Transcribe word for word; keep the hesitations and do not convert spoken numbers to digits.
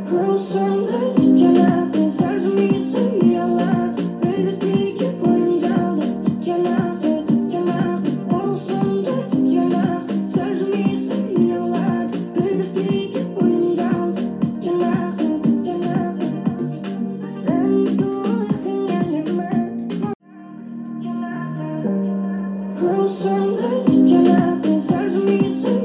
Close on this, can I please touch me so